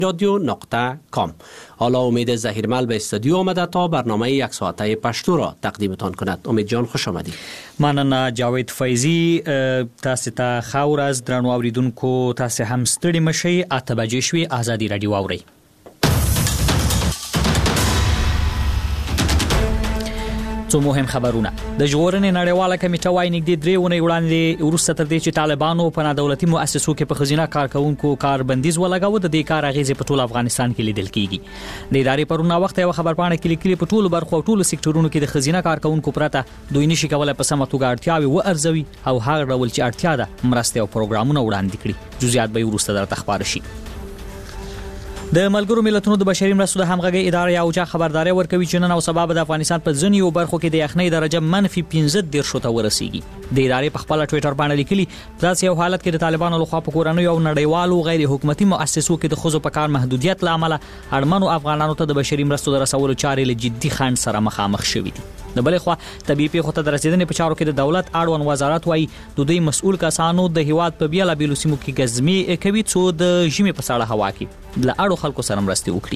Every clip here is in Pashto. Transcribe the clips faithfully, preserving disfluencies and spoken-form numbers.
رادیو نقطه کام. حالا امید زهیرمل به استودیو آمده تا برنامه یک ساعته پشتو را تقدیمتان کند. امید جان خوش آمدید. مننه جاوید فیضی. تاسو ته خاور از درنو اوریدونکو تاسو هم ستړي مشي. اته بجې شوي. آزادي رادیو اورئ. څو مهم خبرونه. د ژغورنې نړیواله کمیټه وايي نږدې درې اونۍ وړاندې وروسته تر دې چې طالبانو په نادولتي مؤسسو کې په ښځینه کارکوونکو کاربندیز ولګاوه، د دې کار اغېزې په ټول افغانستان کې لیدل کیږي. د ادارې پرون وخت یو خبرپاڼه کې لیکلي په ټولو برخو او ټولو سکتورونو کې د ښځینه کارکوونکو پرته دوی نشي کولای په سمه توګه اړتیاوې وارزوي او هغه ډول چې اړتیا ده مرستې او پروګرامونه وړاندې کړي. جزئیات به وروسته درته خبر شي. د ملګرو ملتونو د بشري مرستو د همغږي ادارې اوجا خبرداري ورکوي چې نن او سبا د افغانستان په ځینو برخو کې د یخنۍ درجه منفي پنځه دېرش ته ورسیږي. د ادارې په خپل ټوئیټر باندې لیکلي داسې یو حالت کې د طالبانو لخوا په کورنۍ او نړیوالو غیر حکومتي مؤسسو کې د ښځو په کار محدودیت لامل اړمنو افغانانو ته د بشري مرستو د رسولو چارې له جدي خنډ سره مخامخ شوې دي. د بلې خوا طبيعي پیښو ته د رسیدنې په چارو کې د دولت اړوند وزارت وايي د دوی مسؤل کسانو د هیواد په بیلا بیلو سیمو کې ګزمي کوي څو د ژمي په سړه هوا کې د اړو خلکو سره مرستې وکړي.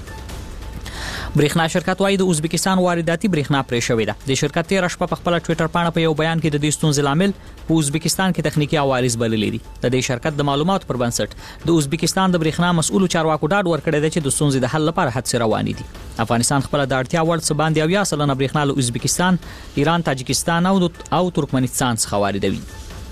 برېښنا شرکت وايي د ازبکستان وارداتي برېښنا پرې شوې ده. د شرکت تیر شپه په خپل ټوئیټر باندې په یو بیان کې د دې ستونزې لامل په ازبکستان کې تخنیکی عوارض بللې دي. د دې شرکت د معلوماتو پر بنسټ د ازبکستان د برېښنا مسؤل چارواکو ډاډ ورکړی دی چې د ستونزې د حل لپاره هڅې روانې دي. افغانستان خپل د اړتیا وړ څه باندې اویا سلنه برېښنا له ازبکستان، ایران، تاجکستان او او ترکمنستان څخه واردوي.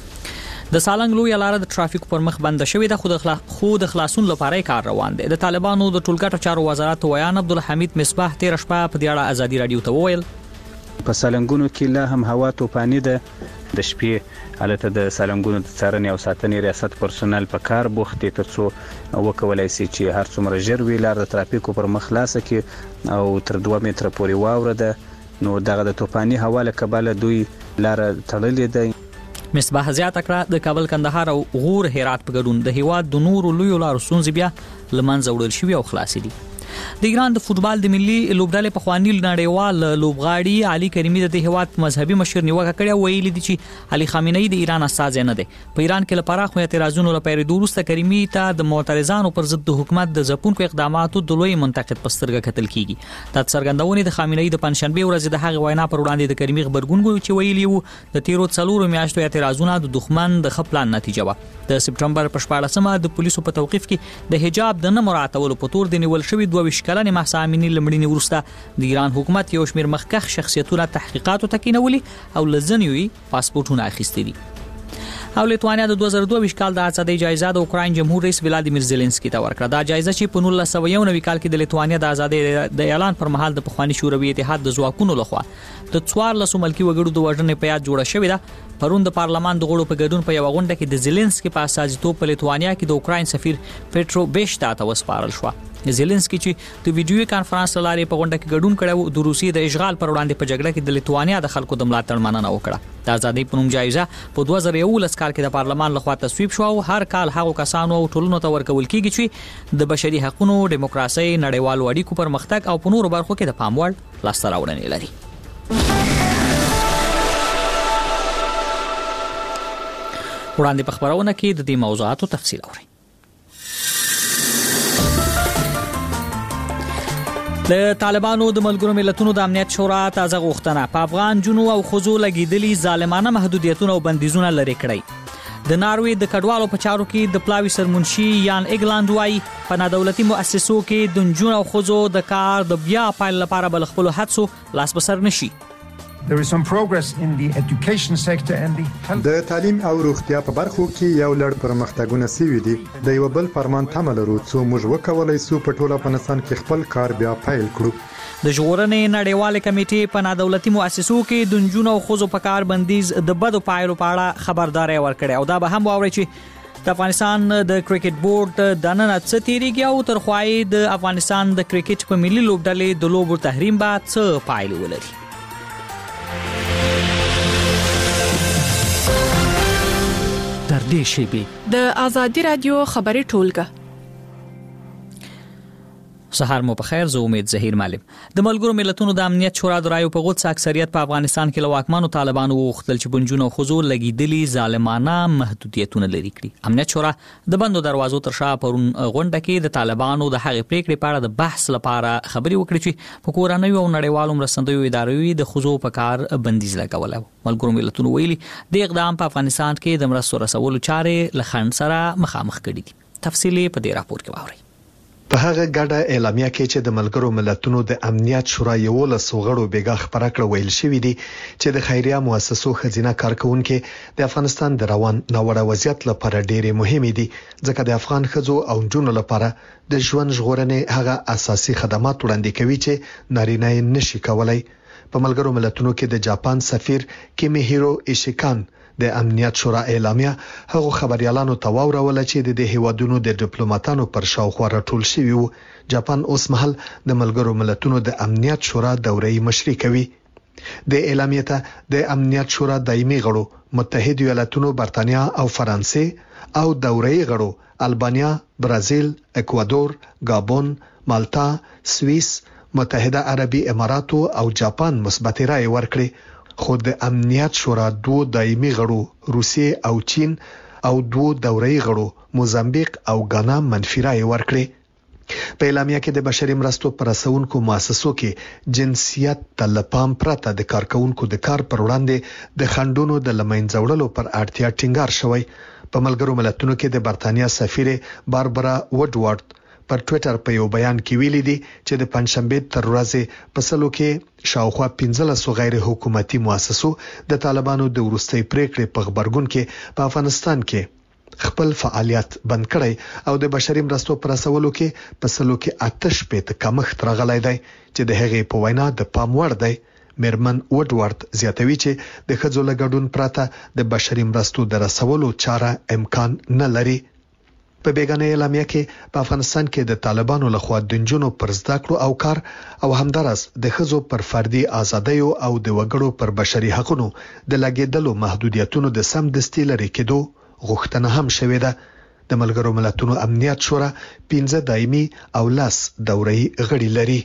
د سالنګ لوی لاره د ټرافیک پر مخ بند شوې ده، خو د خلا... خو د خلاصون لپاره کار روان دی. د طالبانو د ټولګټو چارو وزارت ویان عبدالحمید مصباح تیر شپه په دې اړه آزادي رادیو ته وویل په سالنګونو کې لا هم هوا توپاني ده. د شپې حالت د سالنګونو د څارنې او ساتنې ریاست پرسونل په کار بوخت دي ترڅو وکولای شي چې هر څومره ژر وی لار د ټرافیکو پر مخ خلاصه کړي او تر دوه متره پورې واوره ده. نو دغه د توپاني هوا له کبله دوی لار تړلې ده. مصباح زیاته کړه د کابل کندهار او غور هرات په ګډون د هیواد د نورو لویو لارو ستونزې بیا لمنځه وړل شوي او خلاصې دي. د ایران د فوتبال د ملي لوبډلې په خواني نړیوال لوبغاړي علي کریمي د هیواد مذهبي مشر نیوکه کړې ویلي دي چې علي خامنه‌ای د ایران استاد نه دی. په ایران کې لپاره خو اعتراضونو لپاره د وروسته کریمي ته د معترضانو پر ضد د حکومت د ځپونکو اقداماتو د لوی منتقد پسترګه کتل کیږي. د څرګندونې د خامنه‌ای د پنځشنبه ورځ د هغه وینا پر وړاندې د کریمي خبرګون چې ویلي وو د تیرو څلورو میاشتو اعتراضونه د دښمن د خپلان نتیجه و. د سپټمبر په شپاړسمه د پولیسو په توقيف کې د حجاب د نه مراعاتولو په تور د نیول شوی دوه ویشت کلنې محسامینې لمړینې وروسته د ایران حکومت یو شمېر مخکښ شخصیتونه تحقیقاتو تکینولي او لزنیوي پاسپورتونه اخیستي دي. او لیتوانیا د دوه زره دوه ویشت کال د آزادۍ جایزه د اوکراین جمهور رئیس ولادیمیر زيلنسکي ته ورکړه. دا جایزه چې په نولس سوه یو نوي کال کې د لیتوانیا د آزادۍ د اعلان پر مهال د پخوانی شوروي اتحاد د ځواکونو لخوا د څوارلسو ملکي وګړو د وژنې په یاد جوړه شوې ده. پرون د پارلمان د غړو په ګډون په یو غونډه کې د زيلنسکي په استازیتوب په لیتوانیا کې د اوکراین سفیر پیټرو بیشتا ته وسپارل شو. زيلنسکي چې د ویډیو کانفرنس لارې په غونډه کې ګډون کړو د روسیې د اشغال پر وړاندې په جګړه کې د لیتوانیا د خلکو د ملاتړ مننه وکړه. د آزادۍ په نوم جایزه په دوه زره یولس کال کې د پارلمان لخوا تصویب شو او هر کال هغو کسانو او ټولنو ته ورکول کیږي چې د بشري حقوقو، دیموکراسي، نړیوالو اړیکو پر مختګ او په نورو برخو کې د پام وړ لاسته راوړنې لري. وړاندې په خبرونه کې د دې موضوعاتو تفصیل اورئ. د طالبانو د ملګرو ملتونو د امنیت شورا تازه غوښتنه په افغان جنو او خزو لګیدلي ظالمانه محدودیتونه او بندیزونه لري کړی. د ناروې د کډوالو په چارو کې د پلاوی سرمنشي یان اګلاند وايي په نادولتي مؤسسو کې د جنو او خزو د کار د بیا پایل لپاره بل خپل هڅو لاس بسر نشي. There is some progress in the education sector and the health. د تعلیم او روغتیا په برخو کې یو لړ پرمختګونه سوي دي. د یو بل فرمان تمه لرو چې موږ وکولای شو په ټوله افغانستان کې خپل کار بیا پیل کړو. د ژغورنې نړیواله کمیټې په نادولتي مؤسسو کې د جنونو او خزو په کار بندیز د بدو پایلو په اړه خبرداري ورکړه او دا به هم واوري چې د افغانستان د کرکټ بورډ د نن څه تیریږي او تر خوای د افغانستان د کرکټ په ملي لوبډلې د لوبو تحریم به څه پایلې ولري. در دې شیبې د آزادي رادیو خبري ټولګه. سهار مو په خیر. زه امید ظهیر معلم. د ملګرو ملتونو د امنیت شورا د رایو په غوڅ اکثریت په افغانستان کې له واکمنو طالبانو وغوښتل چې بنجونه او خزو لګیدلي ظالمانه محدودیتونه لري کړي. امنیت شورا د بندو دروازو تر شا پرون غونډه کې د طالبانو د هغې پریکړې په اړه د بحث لپاره خبري وکړي چې په کورنیو او نړیوالو مرستندویو ادارو د خزو په کار بندیز لګولی. ملګرو ملتونو ویلي د اقدام په افغانستان کې د مرستو رسولو چارې له خنډ سره مخامخ کړي دي. تفصیلي په دې راپور کې واورئ. په هغه ګډه اعلامیه کې چې د ملګرو ملتونو د امنیت شورا یولس غړو بیګا خبره کړه ویل شوې دي چې د خیریه مؤسسو خزینه کارکونکو د افغانستان د روان ناوړه وضعیت لپاره ډېری مهمه دي ځکه د افغان خزو او جنونو لپاره د ژوند ژغورنې هغه اساسي خدمات وړاندې کوي چې نارینه نشي کولای. په ملګرو ملتونو کې د جاپان سفیر کیمیهیرو ایشیکان د امنیت شورا اعلامیه هغه خبريالانو ته واورول چې د هیوادونو د ډیپلوماټانو پر شاوخوا راټول شوی وو. جاپان اوس مهال د ملګرو ملتونو د امنیت شورا دورې مشري کوي. د اعلامیه ته د امنیت شورا دایمي غړو متحده ایالاتونو، برتانیا او فرانسې او دورې غړو البانیا، برازیل، اکوادور، گابون، مالټا، سوئیس، متحده عربي اماراتو او جاپان مثبت رائے ورکړي. خو د امنیت شورا دوه دایمي غړو روسیې او چین او دوه دورې غړو موزمبیق او غانا منفي رائے ورکړي. په اعلامیه کې د بشري مرستو پر رسونکو مؤسسو کې جنسیت تلپام پرته د کارکونکو د کار پر وړاندې د خندونو د لمنځوړلو پر اړتیا ټینګار شوی. په ملګرو ملتونو کې د برتانیا سفیر باربرا وډوارد پر ټوئیټر په یو بیان کې ویلي دي چې د پنځشنبه تر ورځې په سلو کې شاوخوا پنځلس غیر حکومتي مؤسسو د طالبانو د ورستۍ پریکړې په خبرګون کې په افغانستان کې خپل فعالیت بند کړی او د بشري مرستو پر رسولو کې په سلو کې آتش په کمښت راغلی دی چې د هغې په وینا د پام وړ دی. میرمن وډوارد زیاتوي چې د ښځو له ګډون پرته د بشري مرستو د رسولو چاره امکان نه لري. په بیگانه اعلامیه کې په افغانستان کې د طالبانو لخوا د جنونو پر زده کړو او کار او همدارس د ښځو پر فردي ازادۍ او د وګړو پر بشري حقوقو د لګیدلو محدودیتونو د سم دستي لري کېدو غوښتنه هم شوې ده. د ملګرو ملتونو امنیت شورا پنځه دایمي او لاس دورې غړي لري.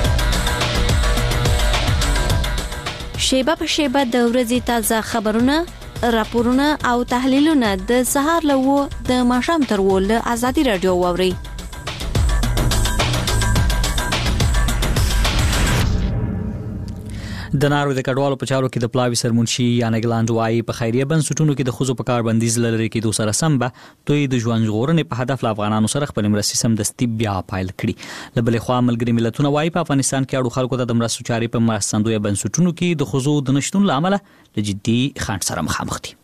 شیبه په شیبه د ورځې تازه خبرونه، راپورونه او تحلیلونه د سهار لوو د ماښام تر ول ازادي رادیو ووري. د نارو د کډوالو په چارو کې د پلاوی سرمنشي یانګلاند وايي په خیریه بنسټونو کې د خزو په کار بندیز لري کې دوه سره سم به دوی د ژوند ژغورنې په هدف له افغانانو سره خپل مرستې سم دستي بیا پایل کړي. له بلې خوا ملګري ملتونه وايي په افغانستان کې اړو خلکو ته د مرستو چارې په مرستندوی بنسټونو کې د خزو د نشټون لامل له جدي خنډ سره مخامخ دي.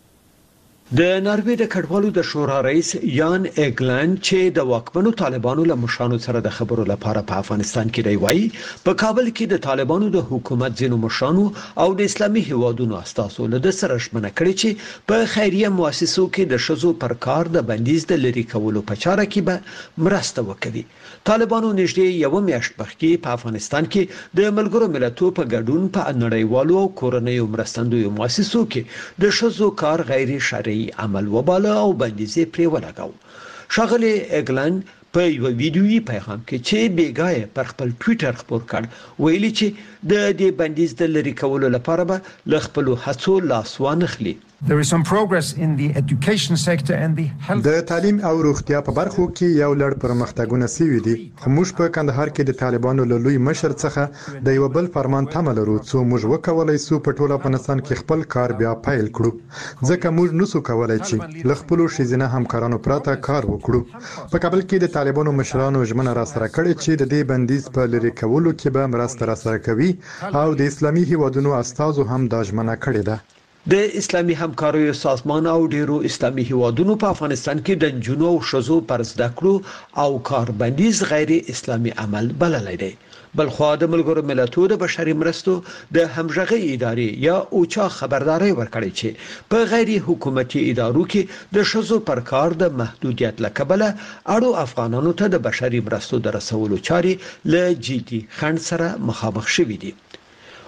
د ناروې د کډوالو د شورا رئیس یان ایګلند چې د واکمنو طالبانو له مشرانو سره د خبرو لپاره په افغانستان کې دی وایي په کابل کې د طالبانو د حکومت ځینو مشرانو او د اسلامي هیوادونو استازو له سره شمنه کړي چې په خیریه مؤسسو کې د شذو پر کار د بندیز د لری کولو په چاره کې به مرسته وکړي. طالبانو نږدې یو میاشت مخکې په افغانستان کې د ملګرو ملتونو په ګډون په نړیوالو او کورنیو مرستندویو مؤسسو کې د شذو کار غیر شرعي عمل وباله او بندیزې پرې ولګاو. شاغلی ایګلند په یو ویډیویي پیغام کې چې بیګای پر خپل ټوئیټر خبر کړ ویلي چې د دې بندیز د لری کولو لپاره به ل خپل هڅو لاس وانخلي. There is some progress in the education sector and the health. د تعلیم او روغتیا په برخو کې یو لړ پرمختګونه سوي دي. خو موږ په کندهار کې د طالبانو له لوی مشر څخه د یو بل فرمان تمه لرو څو موږ وکولای سو په ټوله افغانستان کې خپل کار بیا پیل کړو ځکه موږ نسو کولای چې ل خپل شیزنه همکارانو پراته کار وکړو. په کابل کې د طالبانو مشرانو ژمنه را سره کړې چې د دې بندیز په لری کولو کې به مرسته را سره کوي او د اسلامي هیوادونو استازو هم دا ژمنه کړې ده. د اسلامي همکاریو سازمان او ډیرو اسلامي هیوادونو په افغانستان کې د جنونو او شذو پر زده کړو او کار بندیز غیر اسلامي عمل بللی دی. بلخوا د ملګرو ملتونو د بشري مرستو د همغږي ادارې یا اوچا خبرداري ورکړي چې په غیر حکومتي ادارو کې د شذو پر کار د محدودیت لکبله اړو افغانانو ته د بشري مرستو د رسولو چاري له جدي خنډ سره مخامخ شوي دي.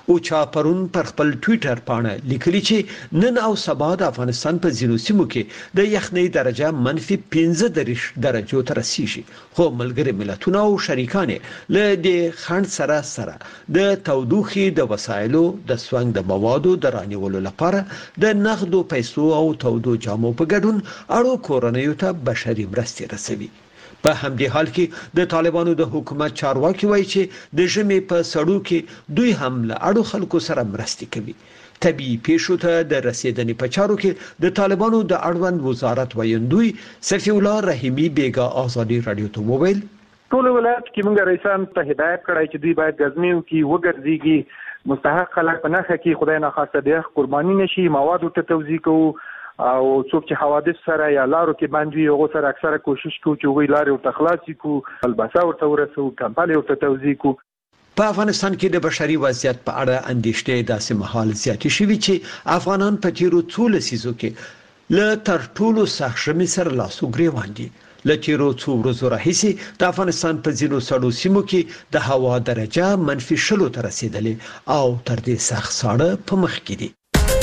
او چا پرون پر خپل ټوئیټر باندې لیکلي چې نن او سبا د افغانستان په ځینو سیمو کې د یخنۍ درجه منفي پنځه دېرش درجو ته رسیږي، خو ملګری ملتونه او شریکان له دې خنډ سره سره د تودوخې د وسایلو د سونګ د موادو د رانیولو لپاره د نغدو پیسو او تودو جامو په ګډون اړو کورنیو ته بشري مرستې رسوي. په همدې حال کې د طالبانو د حکومت چارواکي وایي چې د ژمي په سړو کې دوی هم له اړو خلکو سره مرستې کوي. طبي پیښو ته د رسیدنې په چارو کې د طالبانو د اړوند وزارت ویندوی صفی الله رحیمی بیګا آزادی رادیو ته وویل ټول ولایت کې موږ رئیسان ته هدایت کړی چې دوی باید غزمیو کې وګرځيږي، مستحق خلک په نخښه کې خدای نه خاصه د قرباني نشي، مواد ته توزیع کوو او څوک چې حوادث سره یا لارو کې باندې هغه سره اکثره کوشش کوي چې وی لارې ورته خلاصي کو، الباسه ورته ورسو، کمپالي ورته توزیع کو. په افغانستان کې د بشري وضعیت په اړه اندېښنې داسې مهال زیاتې شوې چې افغانان په تیرو څو لسیزو کې له تر ټولو سخت ژمي سره لاس و ګریوان دي. له تیرو څو ورځو راهیسې د افغانستان په ځینو سړو سیمو کې د هوا درجه منفي شلو ته رسیدلې او تر دې سخت ساړه په مخ کې دي.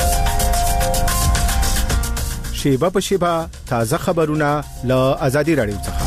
شیبه په شیبه تازه خبرونه له آزادی رادیو څخه.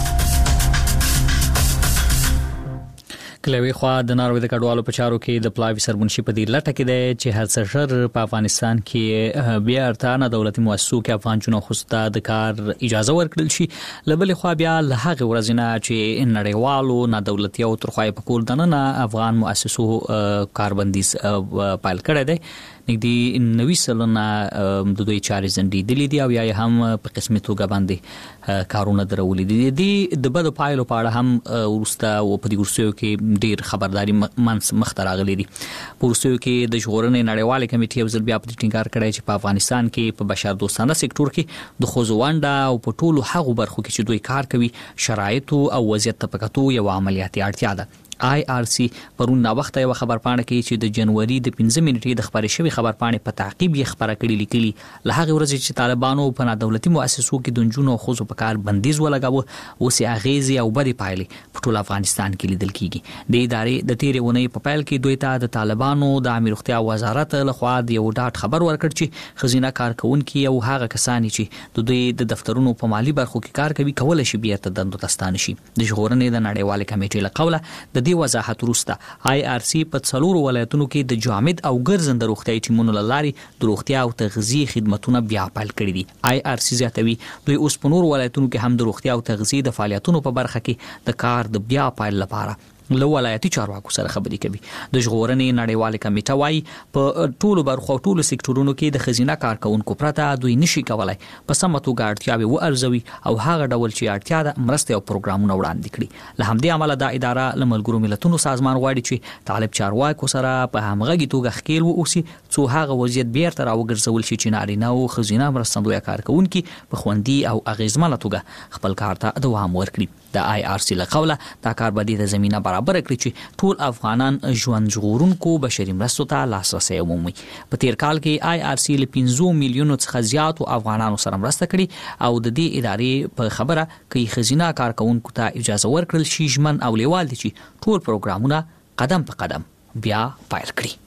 کلوي خوا د ناروې د کډوالو په چارو کې د پلاوی سرمنشي په دې لټه کې دی چې هر څه په افغانستان کې بیا ارتانه دولتي مؤسسو کې افغان جنو خوسته د کار اجازه ورکړل شي. لبل خو بیا له هغه ورځې نه چې نړیوالو نه دولتي او ترخوای په کول دنه افغان مؤسسو کاربندیز پایل کړی دی. نګدي نوي سلنه د دوی چارې زندې دي دي او یا هم په قسمي توګه باندې کارونه درولې دي. دي د بد پایلو په اړه هم ورسته او په دې ورسېو کې ډیر خبرداري منس مختراغلي دي. په ورسېو کې د ژغورنې نړیوال کمیټې یو ځل بیا په ټینګار کړی چې په افغانستان کې په بشر دوستانه سکتور کې د خوځونډه او په ټولو هغو برخو کې چې دوی کار کوي شرایط او وضعیت ته پکاتو یو عملیاتي اړتیا ده. آی آر سی پرون نا وخت یو خبر پاڼه کې چې د جنوري د پنځه منټې د خبرې شوی خبر پاڼه په تعقیب یې خبره کړې لیکلي له هغه ورځې چې طالبانو په نادولتي مؤسسو کې د جنونو خوځو په کار بندیز ولګاوه اوس یې اغیزې او بدې پایلې په ټول افغانستان کې لیدل کیږي. د ادارې د تیرې ونې په پیل کې دوی ته د طالبانو د امیر روغتیا وزارت لخوا د یو ډاټ خبر ورکړ چې خزینه کارکونکي او هغه کسان چې د دوی د دفترونو په مالی برخو کې کار کوي کولای شي بیرته دندو تستانه شي. د ژغورنې د نړیوال کمیټې له قوله د دې وضاحت وروسته آی آر سی په څلورو ولایتونو کې د جامد او ګرځنده روغتیايي ټیمونو له لارې د روغتیا او تغذیه خدماتونه بیا پیل کړي دي. آی آر سی زیاتوي دوی اوس په نورو ولایتونو کې هم د روغتیا او تغذیه د فعالیتونو په برخه کې د کار د بیا پیل لپاره له ولایتي چارواکو سره خبرې کوي. د ژغورنې نړیواله کمیټه وايي په ټولو برخو او ټولو سکتورونو کې د خزینه کارکونکو پرته دوی نشي کولای په سمه توګه اړتیاوې وارزوي او هغه ډول چې اړتیا ده مرسته او پروګرامونه وړاندې کړي. له همدې امله دا اداره له ملګرو ملتونو سازمان غواړي چې طالب چارواکو سره په همغږي توګه ښکیل واوسي څو هغه وضعیت بیرته راوګرځول شي چې نارینه او خزینه مرستندوی کارکونکي په خوندي او اغیزمنه توګه خپل کار ته دوام ورکړي. د آی آر سی له قوله دا کار به د زمينه برابر کړي چې ټول افغانان ژوند ژغورونکو بشري مرستو ته لاسرسي ومومي. په تیر کال کې آی آر سی له پنځه میلیونو څخه زیات افغانانو سره مرسته کړي او د دې ادارې په خبره کوي خزینه کارکونکو ته اجازه ورکړل شي ژمن او لیوال دي چې ټول پروګرامونه قدم په قدم بیا پایل کړي.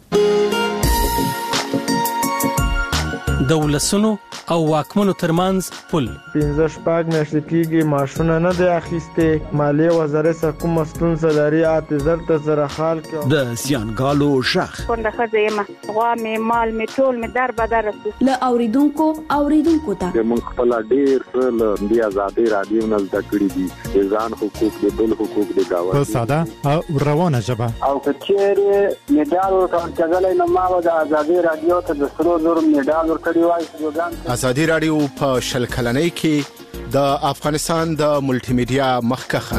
د ولسونو او واکمنو ترمنځ پل پنځه شپږ میاشتې کېږي معاشونه نه دی اخیستې، مالیې وزارت څخه کومه ستونزه لري اته زر ته زره خال کې د زیانګالو شخ کونډه ښځه یم، غوا مې مال مې ټول مې در بدر رسي له اوریدونکو اوریدونکو ته موږ خپل ډیر څه له دې آزادۍ رادیو نه زده کړي دي، ځان حقوق دي بل حقوق دي گاوه په ساده او روانه ژبه او کچېره میډال ورکړل نو ما د آزادۍ رادیو ته د سرو زر میډال ورکړی وای. آزادی رادیو په شل کلنۍ کې د افغانستان د ملټي میډیا مخکخه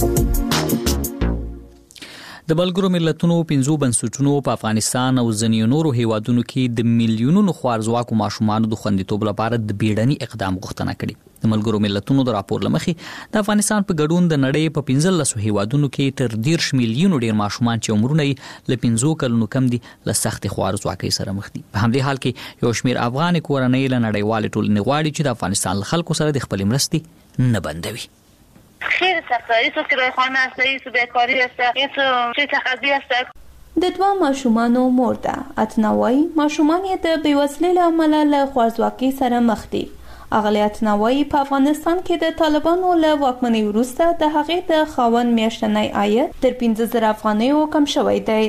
د ملګرو ملتونو پنځو بنسټونو په افغانستان او ځینو نورو هیوادونو کې د میلیونونو خوارزواکو ماشومانو د خوندیتوب لپاره د بیړني اقدام غوښتنه کړې. د ملګرو ملتونو د راپور لمخې د افغانستان په ګډون د نړۍ په پنځلسو هیوادونو کې تر دېرش میلیونو ډیر ماشومان چې عمرونه یې له پنځو کلونو کم دي له سختې خوارزواکۍ سره مخ دي. په همدې حال کې یو شمېر افغان کورنۍ له نړیوالې ټولنې غواړي چې د افغانستان له خلکو سره د خپلې مرستې نه بندوي. خیلی سخته، ایسو کرایه خانه است، ایسو بیکاری است، ایسو چی تقاضی است. د دوه ماشومانو مور ده. اتنا وایي ماشومان یې د بېوزلۍ له امله له خوارځواکۍ سره مخ دي. اغلی اتنا وایي په افغانستان کې د طالبانو له واکمنۍ وروسته د هغې د خاوند میاشتنی عاید تر پنځه زره افغانیو کم شوی دی.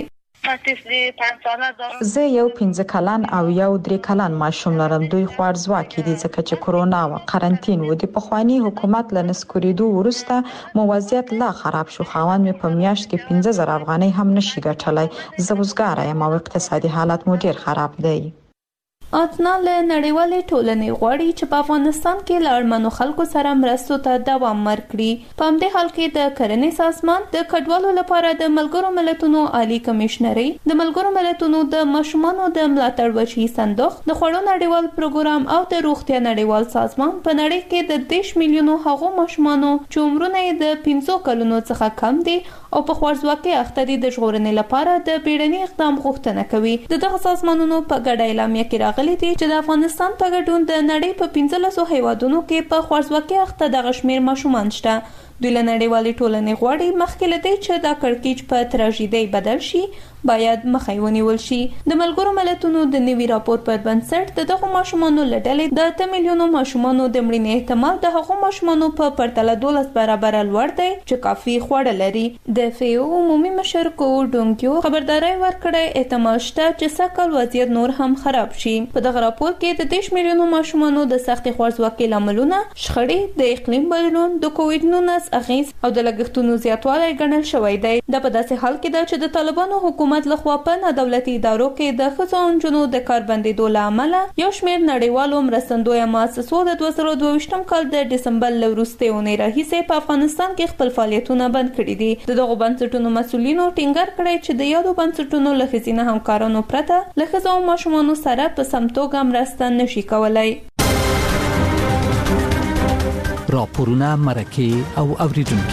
زه یو پنځه کلن او یو درې کلن ماشوم لرم. دوی خوارځواکي دي ځکه چې کرونا او قرنطین و. د پخوانی حکومت له نسکورېدو وروسته مو وضعیت لا خراب شو. خاوند مې په میاشت کې پنځه زره افغانۍ هم نشي ګټلی. زه وزګاره یم او اقتصادي حالت مو ډیر خراب دی. اتنا له نړیوالې ټولنې غواړي چې په افغانستان کې له اړمنو خلکو سره مرستو ته دوام ورکړي. په همدې حال کې د کرنې سازمان د کډوالو لپاره د ملګرو ملتونو عالی کمشنري، د ملګرو ملتونو د ماشومانو د ملاتړ وچی صندوق، د خوړو نړیوال پروګرام او د روغتیا نړیوال سازمان په نړۍ کې د دیش میلیونو هغو ماشومانو چې عمرونه یې د پنځو کلونو څخه کم دي او په خوارځواکۍ اخته دي د ژغورنې لپاره د بیړني اقدام غوښتنه کوي. د دغه سازمانونو په ګډه اعلامیه کې راغلي دي چې د افغانستان په ګډون د نړۍ په پنځلسو هیوادونو کې په خوارځواکۍ اخته دغه شمېر ماشومان شته. دوی له نړیوالې ټولنې غواړي مخکې له دې چې دا کړکېچ په تراژیدۍ بدل شي باید مخه ونیول شي. د ملګرو ملتونو د نوي راپور پر بنسټ د دغو ماشومانو له ډلې د اته میلیونو ماشومانو د مړینې احتمال د هغو ماشومانو په پرتله دولس برابره لوړ دی چې کافي خواړه لري. د فیو عمومي مشر کو ډونګیو خبرداري ورکړې احتمال شته چې سږکال وضعیت نور هم خراب شي. په دغه راپور کې د دیش میلیونو ماشومانو د سختې خوارځواکۍ لاملونه، شخړې، د اقلیم بدلون، د کووډ نولس اغیز او د لګښتونو زیاتوالی ګڼل شوی دی. دا په داسې حال کې ده چې د طالبانو حکومت لخوا په نادولتي ادارو کې د ښځو او نجونو د کار بندېدو له امله یو شمېر نړیوالو مرستندویه مؤسسو د دوه زره دوه ویشتم کال د ډسمبر له وروستۍ اونۍ راهیسې په افغانستان کې خپل فعالیتونه بند کړي دي. د دغو بنسټونو مسؤلینو ټینګار کړی چې د یادو بنسټونو له ښځینه همکارانو پرته له ښځو او ماشومانو سره په سم توګه مرسته نشي کولای. راپورونه، مرکې او اوریدونکي.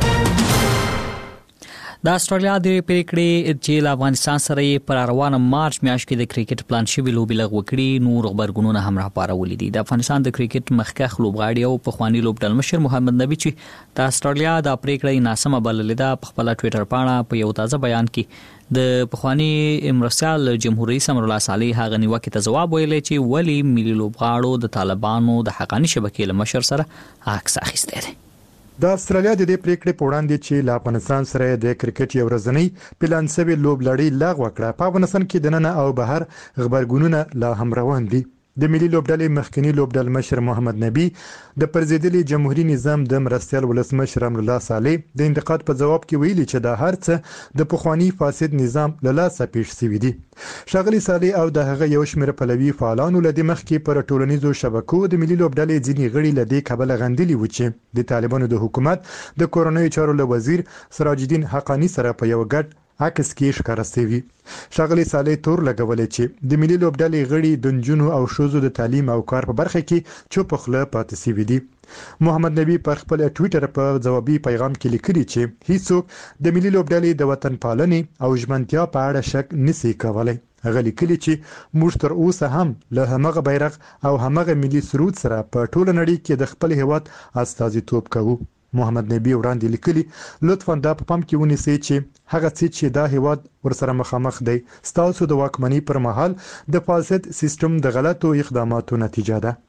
د استرالیا د پریکړې چې له افغانستان سره یې پر روانه مارچ میاشت کې د کرکټ پلان شوی لوبي لغوه کړي نور خبرګونونه هم راپارولي دي. د افغانستان د کرکټ مخکښ لوبغاړي او پخوانی لوبډل مشر محمد نبی چې د استرالیا د پریکړې ناسمه بللې ده په خپل ټوئیټر باندې په یو تازه بیان کې د پخوانی مرستیال جمهوریت رئیس امر الله صالح هغه نیوکه ته جواب ویلی چې ولی ملي لوبغاړو د طالبانو د حقاني شبکې له مشر سره عکس اخیستی دی. د استرالیا د دې پریکړې په وړاندې چې له افغانستان سره د کرکټ یو ورځنی پلان سوي لوبلړۍ لغوه کړه، په افغانستان کې د نن او بهر خبرګونونه لا هم روان دي. د ملي لوبډلې مخکنی لوبډل مشر محمد نبی د پرزیدلي جمهوریت نظام د مرستیال ولسمشر امر الله صالح د انتقاد په جواب کې ویلي چې دا هرڅه د پخوانی فاسد نظام له لاسه پیښ شوی دي. ښاغلي صالح او د هغه یو شمېر پلوي فعالانو له مخ کې پر ټولنیزو شبکو د ملي لوبډلې ځینې غړي له دې کبله غندلي و چې د طالبانو د حکومت د کورونی چارو له وزیر سراج الدین حقانی سره په یو ګډ عکس کې ښکاره شوی. ښاغلي صالح تور لګولې چې د ملي لوبډلې غړي د نجونو او ښځو د تعلیم او کار په برخه کې چوپ خوله پاتې شوي دي. محمد نبی پر خپل ټوئیټر په جوابي پیغام کې لیکلي چې هیڅوک د ملي لوبډلې د وطن پالنې او ژمنتیا په اړه شک نشي کولای. هغه لیکلي چې موږ تر اوسه هم له همغه بیرغ او همغه ملي سرود سره په ټوله نړۍ کې د خپل هیواد استازیتوب کوو. محمد نبی وړاندې لیکلي لطفاً دا په پام کې ونیسئ چې هغه څه چې دا هیواد ورسره مخامخ دی ستاسو د واکمنۍ پر مهال د فاسد سیستم د غلطو اقداماتو نتیجه ده.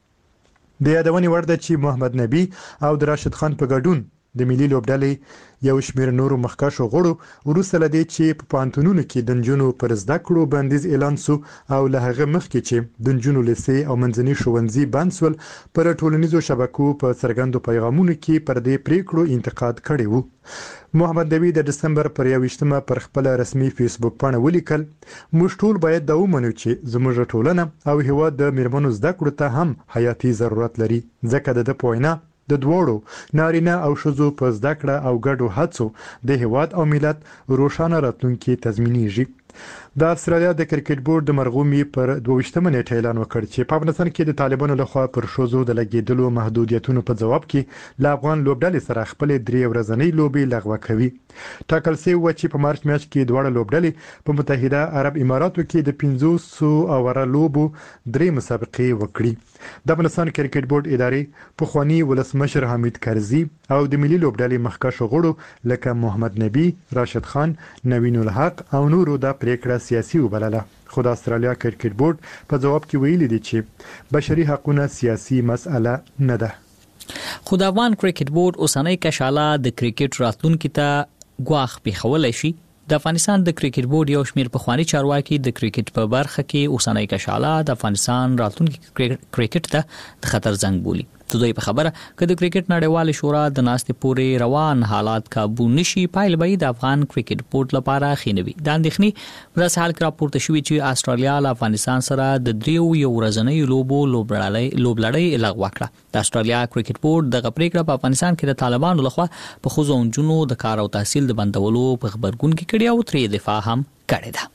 د یادونې وړ ده چې محمد نبی او د راشد خان په ګډون د ملي لوبډلې یو شمېر نورو مخکښو غړو وروسته له دې چې په پوهنتونونو کې د نجونو پر زده کړو بندیز اعلان سو او له هغه مخکې چې د نجونو لیسې او منځني ښوونځي بند سول پر ټولنیزو شبکو په څرګندو پیغامونو کې پر دې پریکړو انتقاد کړی وو. محمد نبی د دسمبر پر یوویشتمه پر خپل رسمي فیسبوک باندې ولیکل موږ ټول باید دا ومنو چې زموږ ټولنه او هیواد د میرمنو زده کړو ته هم حیاتي ضرورت لري ځکه د پوینه د دوړو نارینه او ښځو په زده کړه او ګډو هڅو د هیواد او ملت روښانه راتلونکي تضمینېږي. د استرالیا د کرکټ بورډ د مرغومي پر دوه نیټه اعلان وکړ چې په افغانستان کې د طالبانو لخوا پر شوزو د لګیدلو محدودیتونو په جواب کې ل افغان لوبډلې سره خپل درې ورځنۍ لوبي لغوه کوي. ټاکل شوی و چې په مارچ میاشت کې دوه لوبډلې په متحده عرب اماراتو کې د پنځوس اوره لوبو درې مسابقې وکړي. د افغانستان کرکټ بورډ ادارې په خواني ولسمشر حمید کرزي او د ملي لوبډلې مخکښ غړو لکه محمد نبی، راشد خان، نوین الحق او نورو د پریکړه سیاسي وبلله. خو د استرالیا کرکټ بورډ په جواب کې ویلي دی چې بشري حقوقونه سیاسي مسأله نه ده. خو د افغان کرکټ بورډ اوسنۍ کشاله د کرکټ راتلونکي ته ګواښ پیښولای شي. د افغانستان د کرکټ بورډ یو شمېر پخوانی چارواکي د کرکټ په برخه کې اوسنۍ کشاله د افغانستان راتلونکي کرکټ ته د خطر زنګ بولي. د دوی په خبره چې د کرکټ نړیوال شورا د ناستې پورې روان حالات کابو نشي پایل به د افغان کرکټ بورډ لپاره خینوي. د اندېښنې په داسې حال کې راپورته شوې چې استرالیا له افغانستان سره د دریو یو ورځنۍ لوبو لوبلړۍ لوبلړۍ لغوه کړه. د استرالیا کرکټ بورډ دغه پریکړه په افغانستان کې د طالبانو لخوا په ښځو او نجونو د کار او تحصیل د بندولو په خبرګون کې کړی او ترې دفاع هم کړې ده.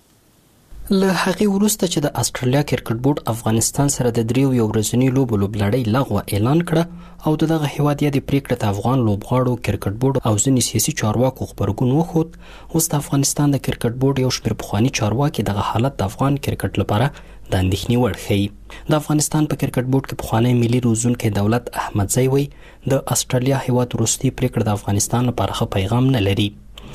له هغې وروسته چې د استرالیا کرکټ بورډ افغانستان سره د دریو یو ورځنۍ لوبو لوبلړۍ لغوه اعلان کړه او دغه هیواد یې د پریکړې ته افغان لوبغاړو کرکټ بورډ او ځینې سیاسي چارواکو خبرګون وښود. اوس د افغانستان د کرکټ بورډ یو شمېر پخواني چارواکي دغه حالت د افغان کرکټ لپاره د اندېښنې وړ ښیي. د افغانستان په کرکټ بورډ کې پخوانی ملي روزونکی دولت احمدزی وایي د استرالیا هیواد وروستۍ پریکړه د افغانستان لپاره ښه پیغام نه لري.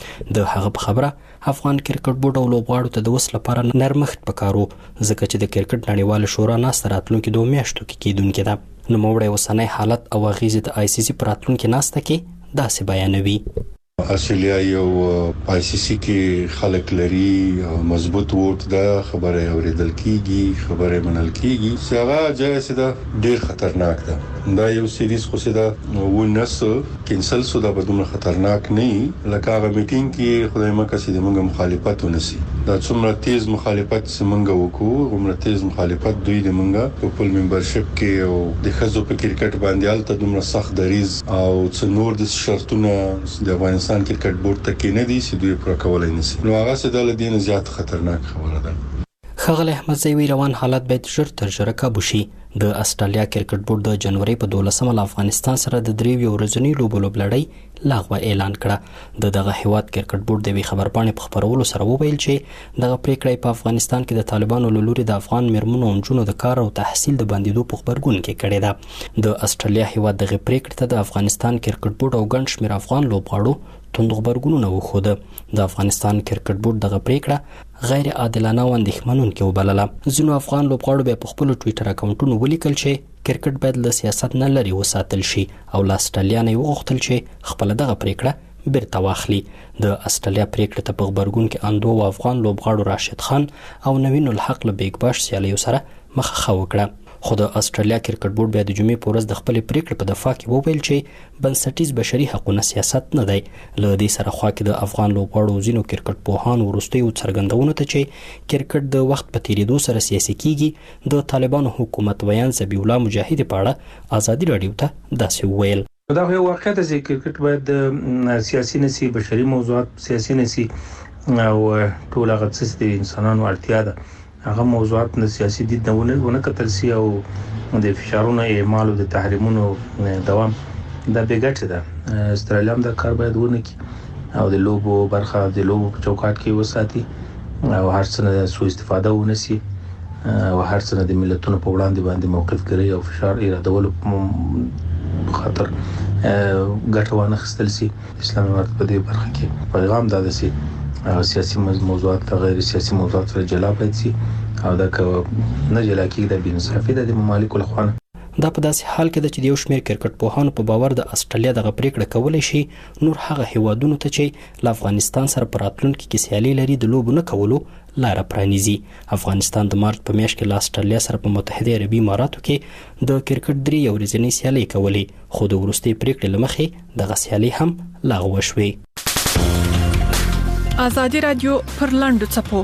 د هغه په خبره افغان کرکټ بورډ او لوبغاړو ته د وس لپاره نرمښت پکارو ځکه چې د کرکټ نړیوال شورا ناسته راتلونکي دوه میاشتو کې کېدونکې ده. نوموړی اوسنی حالت او اغیزې د آی سی سی په راتلونکي ناسته کې داسې بیانوي. استرالیا یو آی سی سی کې خلک لري، مضبوط ووټ ده، خبره اوریدل کیږي، خبره منل کیږي. څنګه جایز ده ډیر خطرناک ده. دا یو سیریز خو سده ونس کینسل سو دا بدون خطرناک نه لکه هغه میټینګ کې خدای مکه سي د موږ مخالفت ونسی. دا څومره تیز مخالفت سیمنګ وکړو، عمره تیز مخالفت دوی د موږ په خپل ممبرشپ کې او د خزو په کرکټ باندې الته دومره سخت دریز او څنور د شرطونه د افغانستان کرکټ بورډ ته کې نه دي چې دوی پر کولای نسی. نو هغه څه د لدین زیات خطرناک خبره ده. ښاغلی احمدزی وی روان حالات باید ژر تر ژره کابو شي. د استرالیا کرکټ بورډ د جنوري په دولسمه له افغانستان سره د دریو یو ورځنۍ لوبو لوبلړۍ لغوه اعلان کړه. د دغه هیواد کرکټ بورډ د وی خبرپاڼې په خبرولو سره وویل چې دغه پریکړه په افغانستان کې د طالبانو له لوري د افغان میرمنو او نجونو د کار او تحصیل د بندیدو په خبرګون کې کړې ده. د استرالیا هیواد دغه پریکړه ته د افغانستان کرکټ بورډ او ګڼ شمېر افغان لوبغاړو توند خبرګونونه وښوده. د افغانستان کرکټ بورډ دغه پریکړه غیر عادلانه او اندېښمنونکې وبلله. ځینو افغان لوبغاړو بیا په خپلو ټویټر اکاونټونو ولیکل چې کرکټ باید له سیاست نه لرې وساتل شي او له استرالیا نه یې وغوښتل چې خپله دغه پریکړه بیرته واخلي. د استرالیا پریکړې ته په غبرګون کې اندوه افغان لوبغاړو راشد خان او نوین الحق له بیگ باش سیالیو سره مخه ښه وکړه. خو د استرالیا کرکټ بورډ بیا د جمعې په ورځ د خپلې پریکړې په دفاع کې وویل چې بنسټیز بشري حقوقونه سیاست نه دی. له دې سره خوا کې د افغان لوبغاړو ځینو کرکټ پوهانو وروستیو څرګندونو ته چې کرکټ د وخت په تیریدو سره سیاسي کیږي د طالبانو حکومت ویان ذبیح الله مجاهد په اړه ازادي راډیو ته داسې وویل. دا یو واقعیت دی چې کرکټ باید سیاسي نسی، بشري موضوعات سیاسي نسی او ټول هغه څه د انسانانو اړتیا ده هغه موضوعات نه سیاسي دي نه ونه کتل سي او د فشارونو اعمال او د تحریمونو دوام دا بیګټ ده. استرالیا هم د کار باید ونه کی او د لوبو برخه د لوبو په چوکاټ کې وساتي او هر څه نه سوء استفاده ونسی او هر څه نه د ملتونو په وړاندې باندې موقف کوي او فشار ایرادولو خاطر ګټه وانه خستل سي. اسلامي امارت په دې برخه کې پیغام دا دسي سیاسي موضوعات غیر سیاسي موضوعات سره جلا باید سي او دا که نه جلا کېږي د بې انصافي د ممالکو له خوا. دا په داسې حال کې ده چې د یو شمېر کرکټ پوهانو په باور د استرالیا دغه پریکړه کولی شي نور هغه هیوادونو ته چې له افغانستان سره په راتلونکي کې سیالي لري د لوبو نه کولو لاره پرانیزي. افغانستان د مارچ په میاشت کې له استرالیا سره په متحده عربي اماراتو کې د کرکټ درې یو ورځنۍ سیالۍ کولې خو د وروستۍ پریکړې له مخې دغه سیالۍ هم لغوه شوې. ازادي رادیو پر لاندو چپو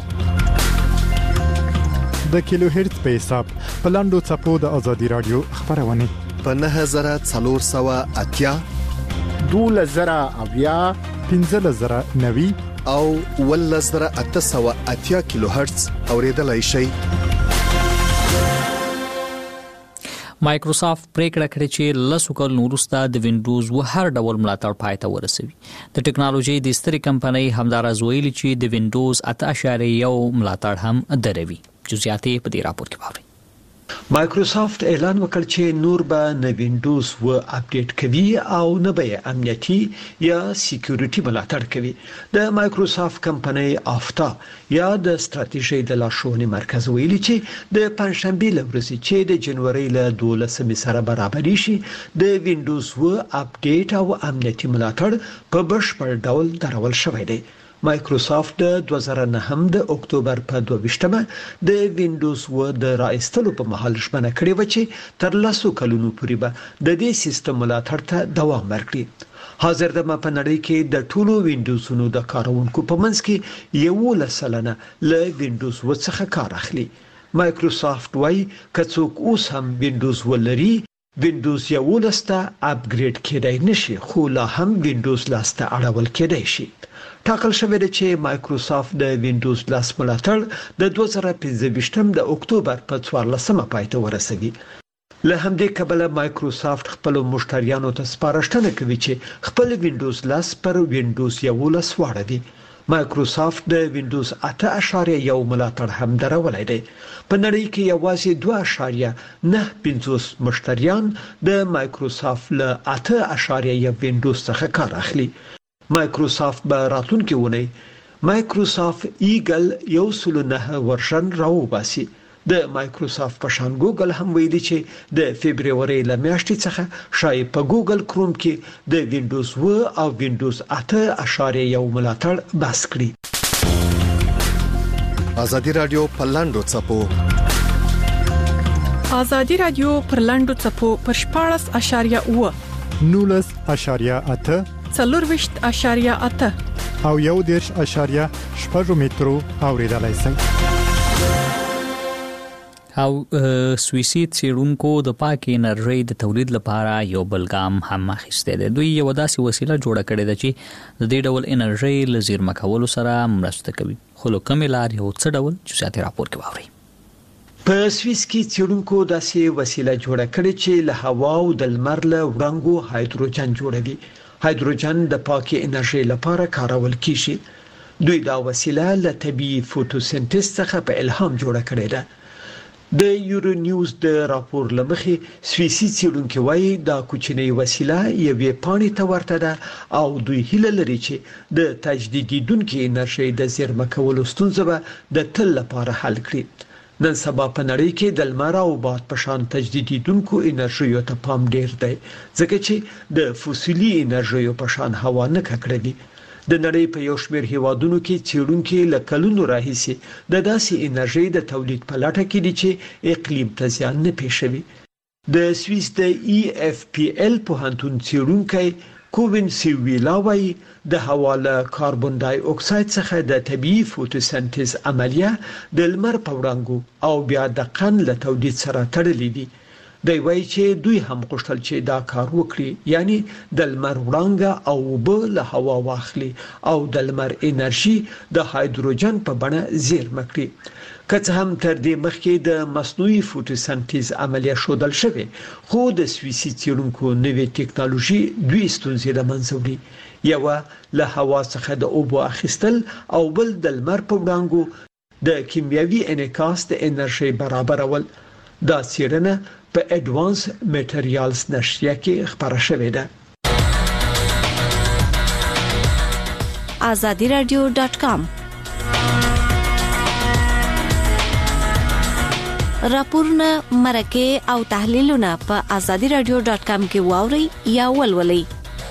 د کیلو هرتز په حساب په لاندو چپو د ازادي رادیو خبرونه په نه هزار څلور سوه اتیا دوه زره اویا پنځه زره نوي او ولس زره اته سوه اتیا کیلو هرتز اوریدلای شئ. مایکروسافت پریکړه کړې چې لسو کلونو وروسته د وینډوز و هر ډول ملاتړ پای ته ورسوي. د ټکنالوژي د سترې کمپنۍ همداراز ویلي چې د وینډوز اته اعشاریه یو ملاتړ هم دروي. جزئیات په دې راپور کې واورئ. مایکروسافت اعلان وکړ چې نور به نه وینډوز و اپډیټ کوي او نه به امنیتي یا سکیورټي ملاتړ کوي. د مایکروسافت کمپنۍ افتا یا د ستراتیژي د لارښوونې مرکز ویلي چې د پنځشنبه لورسي چې د جنوري له دولسمې سره برابر شي د وینډوز و اپډیټ او امنیتي ملاتړ په بشپړ ډول درول شوی دی. مایکروسافت د دوه زره نه هم د اکتوبر په دوه ویشتمه د وینډوز و د راایستلو په مهال ژمنه کړې و چې تر لسو کلونو پورې به د دې سیستم ملاتړ ته دوام ورکړي. حاضر د په نړۍ کې د ټولو وینډوزونو د کارونکو په منځ کې یوولس سلنه له وینډوز و څخه کار اخلي. مایکروسافت وايي که څوک اوس هم وینډوز ولري وینډوز یوولس ته اپګریډ کېدای نشي خو لا هم وینډوز لس ته اړول کېدای شي. ټاکل شوی دی چې مایکروسافت د وینډوز لس ملاتړ د دوه زره پنځه ویشتم د اکتوبر په څوارلسمه پای ته ورسوي. له همدې کبله مایکروسافت خپل مشتریانو ته سپارښتنه کوي چې خپل وینډوز لس پر وینډوز یوولس واړوي. مایکروسافت د وینډوز اته اعشاریه یو ملاتړ هم درولای دی. په نړۍ کې یوازې دوه اعشاریه نه پنځوس مشتریان د مایکروسافت له اته اعشاریه یو وینډوز څخه کار اخلي. مایکروسافت به راتلونکي ونی مایکروسافت ایګل یو سل نه ورشن راوباسي. د مایکروسافت په شان ګوګل هم ویلي چې د فبرवरी ل میاشتې څخه شاید په ګوګل کروم کې د وینډوز و او وینډوز اته اعشاریه یو ملاتړ بس کړي. ازادي رادیو په لاندو چپو ازادي رادیو پر لاندو چپو پر شپاړس اعشاریه و نولس اعشاریه اته څلورویشت اعشاریه اته او یو دیرش اعشاریه شپږ مترو اوریدلای شئ. او سویسي څېړونکو د پاکې انرژۍ د تولید لپاره یو بلګام هم اخیستی دی. دوی یو داسې وسیله جوړه کړې ده چې د دې ډول انرژۍ له زیرمه کولو سره مرسته کوي. خو له کومې لارې او څه ډول جزئیات راپور کې واورئ. په سویس کې څېړونکو داسې وسیله جوړه کړې چې له هوا او د لمر له وړانګو هایدروجن جوړوي. هایدروجن د پاکې انرژۍ لپاره کارول کیږي. دوی دا وسیله له طبيعي فوټوسنتز څخه په الهام جوړه کړې ده. د یورو نیوز د راپور لمخې سویسي څېړونکو وايي دا کوچنۍ وسیله یوې پاڼې ته ورته ده او دوی هیله لري چې د تجدیدیدونکو انرژۍ د زیرمه کولو ستونزه به د تل لپاره حل کړي. نن سبا په نړۍ کې د لمر او باد په شان تجدیدیدونکو انرژیو ته پام ډیر دی ځکه چې د فوسیلي انرژیو په شان هوا نه ککړوي. د نړۍ په یو شمېر هیوادونو کې څېړونکو له کلونو راهیسې د داسې انرژۍ د تولید په لټه کې دي چې اقلیم ته زیان نه پېښوي. د سویس د ای اف پی ال پوهنتون څېړونکی کووین سیویلا وايي د هوا له کاربن ډای اکساید څخه د طبيعي فوټوسنتز عملیه د لمر په وړانګو او بیا د قن له تولید سره تړلې دي. دوی وایي چې دوی هم غوښتل چې دا کار وکړي، یعنی د لمر وړانګه او اوبه له هوا واخلي او د لمر انرژي د هایدروجن په بڼه زیرمه کړي. که څه هم تر دې مخکې د مصنوعي فوټوسنتز عملیه ښودل شوې، خو د سویسي څېړونکو نوې ټکنالوژي دوی ستونزې له منځه وړي. یوه له هوا څخه د اوبو اخیستل او بل د لمر په وړانګو د کیمیاوي انعکاس د انرژي برابرول. دا څېړنه په اډوانس میټریالز نشریه کې خبره شوې ده. azadi radio dot com راپورونه مرکه او تحلیلونه په azadi radio dot com کې واوري یا ولولئ.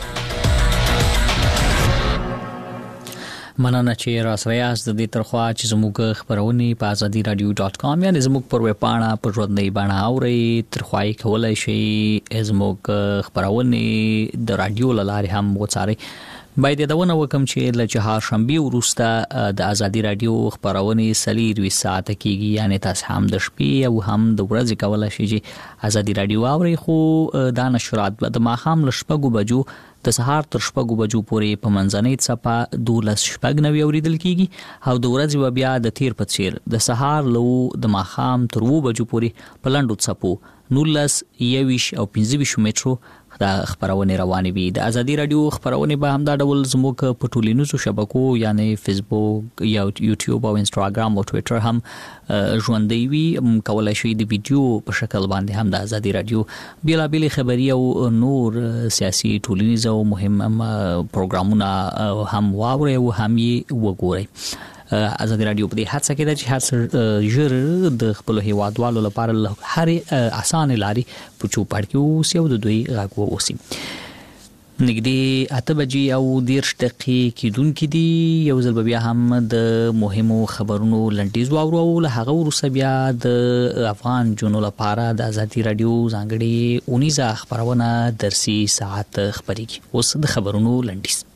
مننه چې را سره یاست. د دې ترخوا چې زموږ خبرونه په azadi radio dot com یعنی زموږ پر ویب پاڼه په ژوندۍ بڼه اورئ. ترخوای کولای شئ زموږ خبرونه د رادیو لارې هم وڅارئ. باید دونه وکم چې ل چهار شنبه وروسته د ازادي رادیو خبرونه سلیر وی ساعت کېږي یعنی تاسو هم د شپې او هم د ورځې کولای شئ چې ازادي رادیو اوري خو د نشرات د ماخام ل شپږو بجو د سهار تر شپږو بجو پورې په منځنۍ صفه دولس شپږ نوي اوریدل کېږي او د ورځې بیا د تیر په څیر د سهار لو د ماخام تر وو بجو پورې په لاندو صفو نولس یویش او پنځه ویش میټرو دا خبرونه روانې وي. د ازادي رادیو خبرونه به هم دا ډول زموږ په ټولنیزو شبکو یعنی فیسبوک یا یوټیوب او انستګرام او ټوئیټر هم ژوندۍ وي. کولای شئ د ویډیو په شکل باندې هم د ازادي رادیو بیلابل خبري او نور سیاسي ټولنیز او مهم پروګرامونه هم واوري او هم یې وګورئ. ازادي رادیو په دې هڅه کې د هر ژر د خپل هیوادوالو لپاره هر اسانه لاري په چوپړ کې اوسي او د دوی غاګو اوسي. نګدي اته بجې او دیرش دقیقې کېدونکې دي. یو ځل بیا هم د مهمو خبرونو لنډیز واورو او له هغه وروسته بیا د افغان جنو لپاره د ازادي رادیو ځانګړي اونیزه خبرونه درسي ساعت خبريږي. اوس د خبرونو لنډیز.